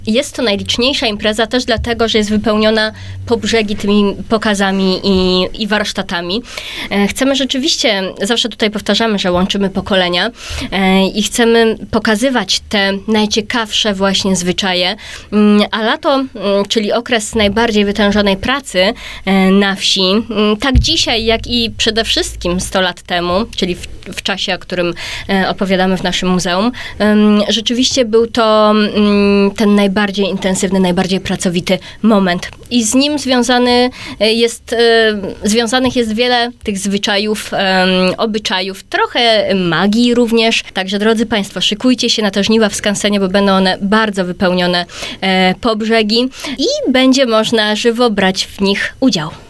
Jest to najliczniejsza impreza też dlatego, że jest wypełniona po brzegi tymi pokazami i warsztatami. Chcemy rzeczywiście, zawsze tutaj powtarzamy, że łączymy pokolenia i chcemy pokazywać te najciekawsze właśnie zwyczaje, a lato, czyli okres najbardziej wytężonej pracy na wsi, tak dzisiaj, jak i przede wszystkim 100 lat temu, czyli w czasie, o którym opowiadamy w naszym muzeum, rzeczywiście był to ten najbardziej intensywny, najbardziej pracowity moment. I z nim związanych jest wiele tych zwyczajów, obyczajów, trochę magii również. Także, drodzy Państwo, szykujcie się na te żniwa w skansenie, bo będą one bardzo wypełnione po brzegi i będzie można żywo brać w nich udział.